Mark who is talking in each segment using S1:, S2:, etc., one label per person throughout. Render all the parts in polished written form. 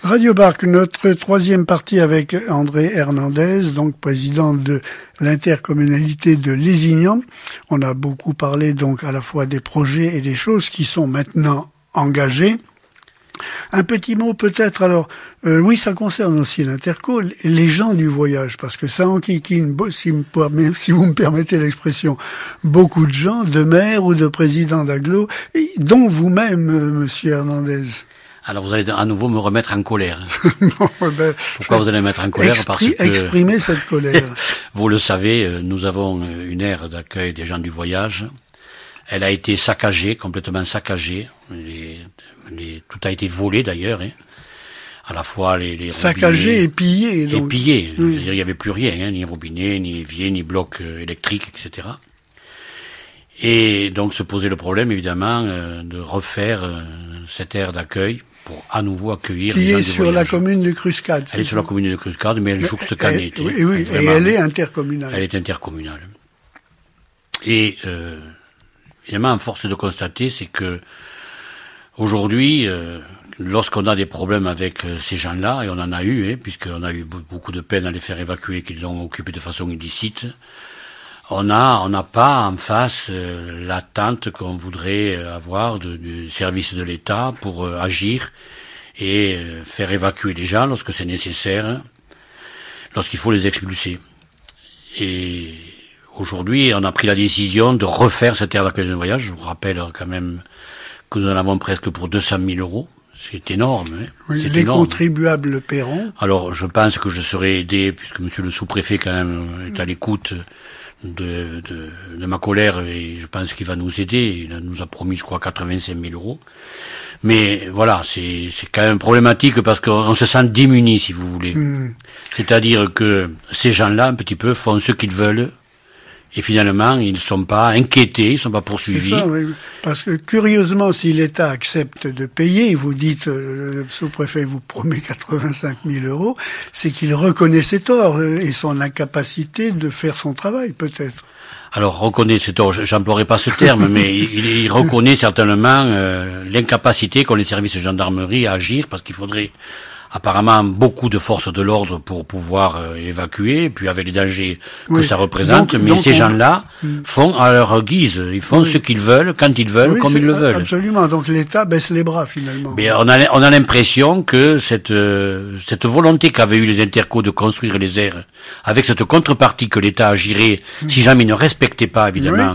S1: Radio Barque, notre troisième partie avec André Hernandez, donc président de l'intercommunalité de Lézignan. On a beaucoup parlé donc à la fois des projets et des choses qui sont maintenant engagées. Un petit mot peut-être, alors, oui, ça concerne aussi l'interco, les gens du voyage, parce que ça enquiquine, si vous me permettez l'expression, beaucoup de gens, de maires ou de présidents d'agglo, dont vous-même, monsieur Hernandez.
S2: Alors vous allez à nouveau me remettre en colère.
S1: Non,
S2: Pourquoi vous allez me mettre en colère? Parce que
S1: exprimer cette colère.
S2: Vous le savez, nous avons une aire d'accueil des gens du voyage. Elle a été saccagée, complètement saccagée. Tout a été volé d'ailleurs. À la fois les
S1: saccagé
S2: robinets,
S1: et pillé. Donc.
S2: Et pillé.
S1: Oui.
S2: C'est-à-dire, il n'y avait plus rien, ni robinet, ni évier, ni bloc électrique, etc. Et donc se posait le problème, évidemment, de refaire cette aire d'accueil pour à nouveau accueillir les gens du voyage. Qui est sur la
S1: commune de Cruscade.
S2: Elle est sur la commune de Cruscade, mais elle jouxte Canet.
S1: Oui, et elle est intercommunale.
S2: Elle est intercommunale. Et évidemment, force est de constater, c'est que aujourd'hui, lorsqu'on a des problèmes avec ces gens-là, et on en a eu, puisqu'on a eu beaucoup de peine à les faire évacuer, qu'ils ont occupé de façon illicite, on n'a pas en face l'attente qu'on voudrait avoir du service de l'État pour agir et faire évacuer les gens lorsque c'est nécessaire, lorsqu'il faut les expulser. Et aujourd'hui, on a pris la décision de refaire cette aire d'accueil de voyage. Je vous rappelle quand même que nous en avons presque pour 200 000 €. C'est énorme.
S1: Oui,
S2: c'est
S1: les
S2: énorme.
S1: Contribuables le paieront.
S2: Alors, je pense que je serai aidé, puisque monsieur le sous-préfet quand même est à l'écoute de ma colère, et je pense qu'il va nous aider. Il nous a promis, je crois, 85 000 €. Mais voilà, c'est quand même problématique parce qu'on se sent démuni, si vous voulez. C'est-à-dire que ces gens-là, un petit peu, font ce qu'ils veulent. Et finalement, ils ne sont pas inquiétés, ils ne sont pas poursuivis.
S1: C'est ça, oui. Parce que curieusement, si l'État accepte de payer, vous dites, le sous-préfet vous promet 85 000 €, c'est qu'il reconnaît ses torts et son incapacité de faire son travail, peut-être.
S2: Alors, reconnaît ses torts, j'emploierai pas ce terme, mais il reconnaît certainement l'incapacité qu'ont les services de gendarmerie à agir, parce qu'il faudrait apparemment beaucoup de forces de l'ordre pour pouvoir évacuer, puis avec les dangers que ça représente, mais ces gens-là font à leur guise, ils font ce qu'ils veulent, quand ils veulent, comme ils le veulent.
S1: Absolument, donc l'État baisse les bras finalement.
S2: Mais on a l'impression que cette volonté qu'avaient eu les intercos de construire les aires, avec cette contrepartie que l'État agirait si jamais ils ne respectaient pas évidemment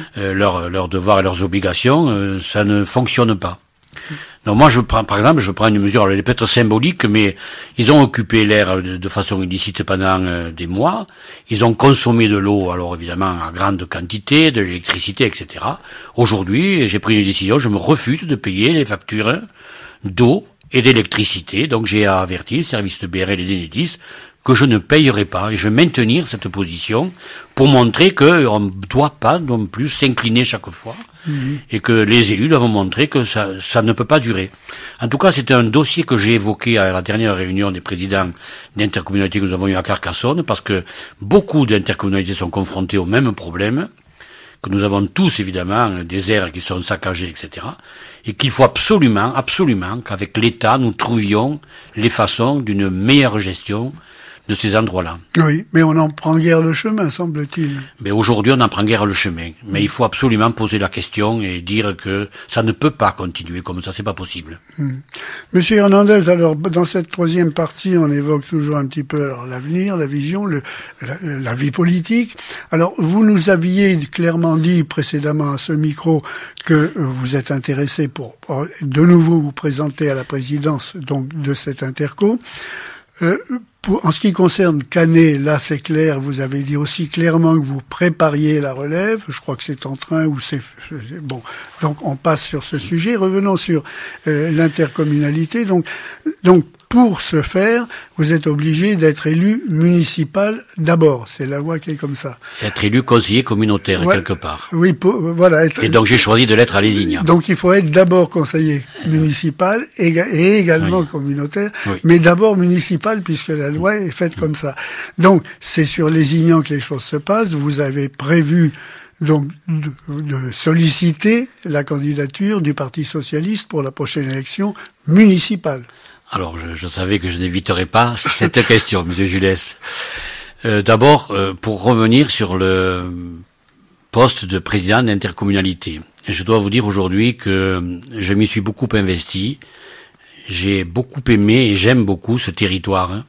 S2: leurs devoirs et leurs obligations, ça ne fonctionne pas. Donc moi, par exemple, je prends une mesure, elle est peut-être symbolique, mais ils ont occupé l'air de façon illicite pendant des mois. Ils ont consommé de l'eau, alors évidemment à grande quantité, de l'électricité, etc. Aujourd'hui, j'ai pris une décision, je me refuse de payer les factures d'eau et d'électricité. Donc j'ai averti le service de BRL et d'Enedis que je ne payerai pas, et je vais maintenir cette position pour montrer qu'on ne doit pas non plus s'incliner chaque fois, et que les élus doivent montrer que ça ne peut pas durer. En tout cas, c'est un dossier que j'ai évoqué à la dernière réunion des présidents d'intercommunalités que nous avons eu à Carcassonne, parce que beaucoup d'intercommunalités sont confrontées au même problème, que nous avons tous évidemment des aires qui sont saccagées, etc., et qu'il faut absolument qu'avec l'État, nous trouvions les façons d'une meilleure gestion de ces endroits-là.
S1: Oui, mais on n'en prend guère le chemin, semble-t-il.
S2: Mais aujourd'hui, on n'en prend guère le chemin. Mais il faut absolument poser la question et dire que ça ne peut pas continuer comme ça, c'est pas possible.
S1: Monsieur Hernandez, alors, dans cette troisième partie, on évoque toujours un petit peu l'avenir, la vision, la vie politique. Alors, vous nous aviez clairement dit précédemment à ce micro que vous êtes intéressé pour de nouveau vous présenter à la présidence donc de cette interco. En ce qui concerne Canet, là c'est clair, vous avez dit aussi clairement que vous prépariez la relève, je crois que c'est en train ou c'est bon. Donc on passe sur ce sujet, revenons sur l'intercommunalité. Donc pour ce faire, vous êtes obligé d'être élu municipal d'abord. C'est la loi qui est comme ça.
S2: Être élu conseiller communautaire, quelque part.
S1: Oui, voilà.
S2: Et donc j'ai choisi de l'être à Lézignan.
S1: Donc il faut être d'abord conseiller municipal et également communautaire, mais d'abord municipal puisque la loi est faite comme ça. Donc c'est sur Lézignan que les choses se passent. Vous avez prévu donc de solliciter la candidature du Parti socialiste pour la prochaine élection municipale.
S2: Alors, je savais que je n'éviterais pas cette question, Monsieur Jules. D'abord, pour revenir sur le poste de président d'intercommunalité. Je dois vous dire aujourd'hui que je m'y suis beaucoup investi. J'ai beaucoup aimé et j'aime beaucoup ce territoire.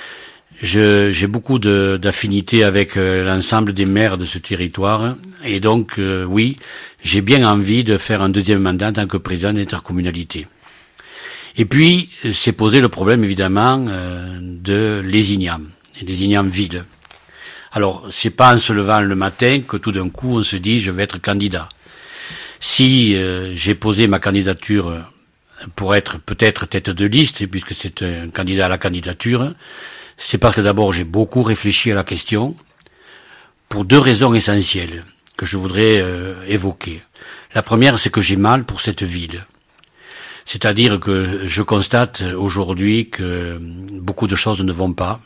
S2: J'ai beaucoup d'affinités avec l'ensemble des maires de ce territoire. Et donc, oui, j'ai bien envie de faire un deuxième mandat en tant que président d'intercommunalité. Et puis, s'est posé le problème, évidemment, de Lézignan, Lézignan-Ville. Alors, c'est pas en se levant le matin que tout d'un coup on se dit je vais être candidat. Si j'ai posé ma candidature pour être peut-être tête de liste, puisque c'est un candidat à la candidature, c'est parce que d'abord j'ai beaucoup réfléchi à la question pour deux raisons essentielles que je voudrais évoquer. La première, c'est que j'ai mal pour cette ville. C'est-à-dire que je constate aujourd'hui que beaucoup de choses ne vont pas.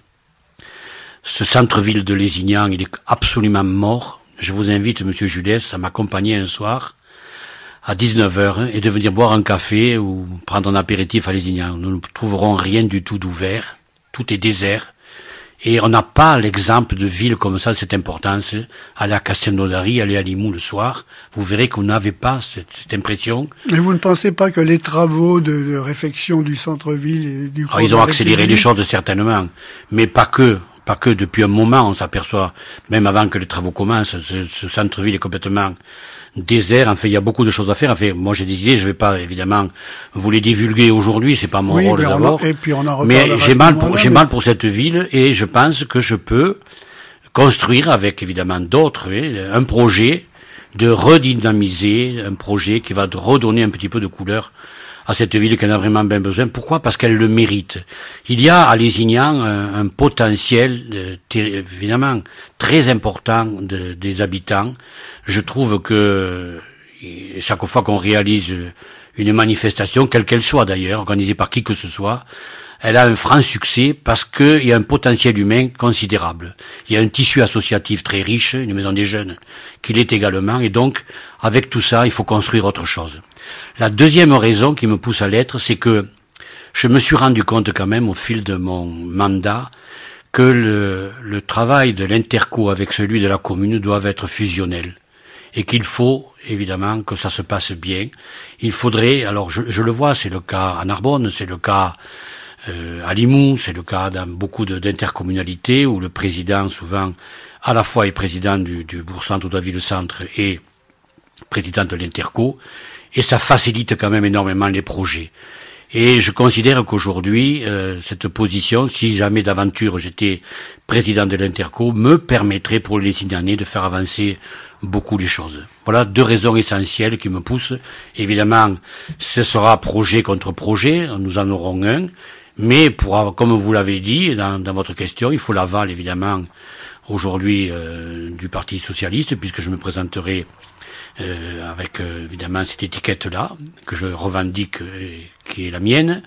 S2: Ce centre-ville de Lézignan, il est absolument mort. Je vous invite, Monsieur Jules, à m'accompagner un soir à 19h et de venir boire un café ou prendre un apéritif à Lézignan. Nous ne trouverons rien du tout d'ouvert. Tout est désert. Et on n'a pas l'exemple de ville comme ça, cette importance. Aller à Castelnaudary, aller à Limoux le soir, vous verrez que vous n'avez pas cette impression.
S1: Et vous ne pensez pas que les travaux de réfection du centre-ville et du...
S2: Ils ont accéléré les choses certainement, mais pas que. Pas que depuis un moment, on s'aperçoit, même avant que les travaux commencent, ce centre-ville est complètement désert. Enfin, il y a beaucoup de choses à faire. Enfin, moi, j'ai des idées. Je vais pas, évidemment, vous les divulguer aujourd'hui. C'est pas mon rôle d'abord.
S1: Et puis on en
S2: mais j'ai mal pour cette ville et je pense que je peux construire avec, évidemment, d'autres, un projet de redynamiser, un projet qui va redonner un petit peu de couleur à cette ville qui en a vraiment bien besoin. Pourquoi? Parce qu'elle le mérite. Il y a à Lézignan un potentiel, évidemment, très important des habitants. Je trouve que chaque fois qu'on réalise une manifestation, quelle qu'elle soit d'ailleurs, organisée par qui que ce soit, elle a un franc succès parce qu'il y a un potentiel humain considérable. Il y a un tissu associatif très riche, une maison des jeunes qui l'est également, et donc, avec tout ça, il faut construire autre chose. La deuxième raison qui me pousse à l'être, c'est que je me suis rendu compte quand même au fil de mon mandat que le travail de l'interco avec celui de la commune doivent être fusionnels et qu'il faut évidemment que ça se passe bien. Il faudrait, alors je le vois, c'est le cas à Narbonne, c'est le cas à Limoux, c'est le cas dans beaucoup d'intercommunalités où le président souvent à la fois est président du bourg-centre ou de la ville-centre et président de l'interco. Et ça facilite quand même énormément les projets. Et je considère qu'aujourd'hui, cette position, si jamais d'aventure j'étais président de l'Interco, me permettrait pour les 6 années de faire avancer beaucoup les choses. Voilà deux raisons essentielles qui me poussent. Évidemment, ce sera projet contre projet, nous en aurons un, mais comme vous l'avez dit dans votre question, il faut l'aval évidemment aujourd'hui du Parti socialiste, puisque je me présenterai avec évidemment cette étiquette-là, que je revendique, qui est la mienne,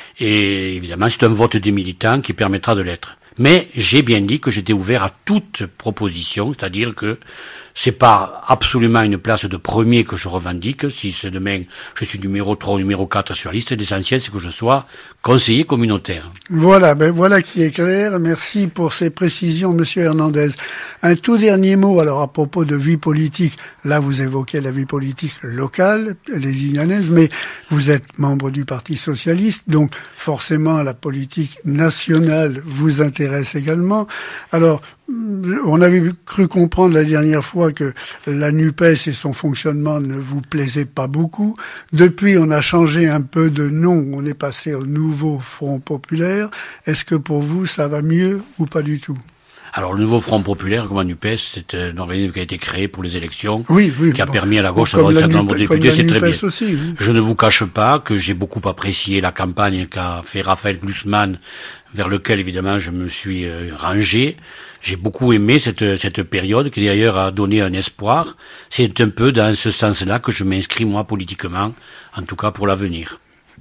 S2: et évidemment c'est un vote des militants qui permettra de l'être. Mais j'ai bien dit que j'étais ouvert à toute proposition, c'est-à-dire que c'est pas absolument une place de premier que je revendique. Si c'est demain je suis numéro 3 ou numéro 4 sur la liste, l'essentiel c'est que je sois conseiller communautaire.
S1: Voilà, voilà qui est clair. Merci pour ces précisions, Monsieur Hernandez. Un tout dernier mot, alors à propos de vie politique. Là, vous évoquez la vie politique locale, lézignanaise, mais vous êtes membre du Parti socialiste, donc forcément la politique nationale vous intéresse également. Alors, on avait cru comprendre la dernière fois que la NUPES et son fonctionnement ne vous plaisaient pas beaucoup. Depuis, on a changé un peu de nom. On est passé au nouveau Front Populaire. Est-ce que pour vous, ça va mieux ou pas du tout?
S2: Alors, le nouveau Front Populaire, comme la NUPES, c'est un organisme qui a été créé pour les élections, qui a permis à la gauche d'avoir un certain nombre de députés, c'est très bien.
S1: Aussi, oui.
S2: Je ne vous cache pas que j'ai beaucoup apprécié la campagne qu'a fait Raphaël Glucksmann, vers lequel, évidemment, je me suis rangé. J'ai beaucoup aimé cette période, qui d'ailleurs a donné un espoir. C'est un peu dans ce sens-là que je m'inscris, moi, politiquement, en tout cas pour l'avenir.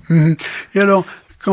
S1: Et alors,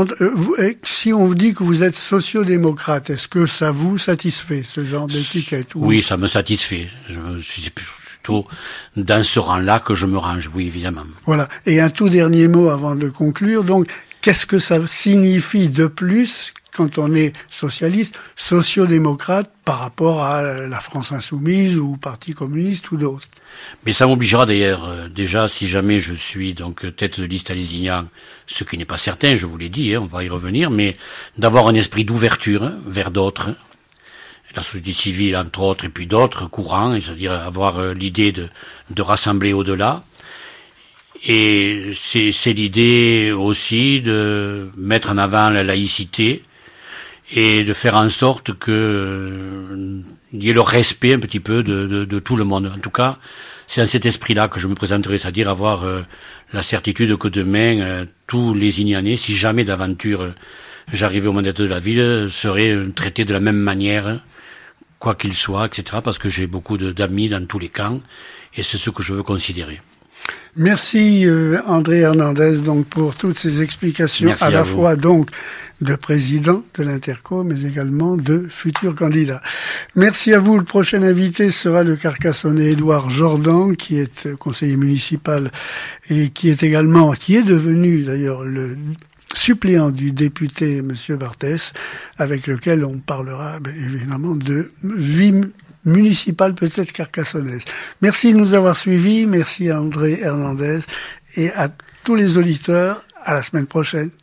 S1: si on vous dit que vous êtes sociodémocrate, est-ce que ça vous satisfait, ce genre d'étiquette?
S2: Oui, ça me satisfait. Je suis plutôt dans ce rang-là que je me range, oui, évidemment.
S1: Voilà. Et un tout dernier mot avant de conclure. Donc, qu'est-ce que ça signifie de plus quand on est socialiste, sociodémocrate, par rapport à la France Insoumise ou au Parti communiste ou d'autres?
S2: Mais ça m'obligera d'ailleurs, déjà, si jamais je suis donc tête de liste à Lézignan, ce qui n'est pas certain, je vous l'ai dit, on va y revenir, mais d'avoir un esprit d'ouverture vers d'autres, la société civile entre autres, et puis d'autres courants, c'est-à-dire avoir l'idée de rassembler au-delà. Et c'est l'idée aussi de mettre en avant la laïcité et de faire en sorte que il y ait le respect un petit peu de tout le monde. En tout cas, c'est dans cet esprit-là que je me présenterai, c'est-à-dire avoir la certitude que demain, tous les Ignanais, si jamais d'aventure j'arrivais au mandat de la ville, seraient traités de la même manière, quoi qu'il soit, etc., parce que j'ai beaucoup d'amis dans tous les camps, et c'est ce que je veux considérer.
S1: Merci André Hernandez donc pour toutes ces explications.
S2: Merci
S1: à la
S2: vous.
S1: fois donc de président de l'Interco mais également de futur candidat. Merci à vous. Le prochain invité sera le Carcassonnais Édouard Jordan qui est conseiller municipal et qui est devenu d'ailleurs le suppléant du député Monsieur Barthès, avec lequel on parlera évidemment de vie municipale peut-être carcassonnaise. Merci de nous avoir suivis, merci à André Hernandez et à tous les auditeurs. À la semaine prochaine.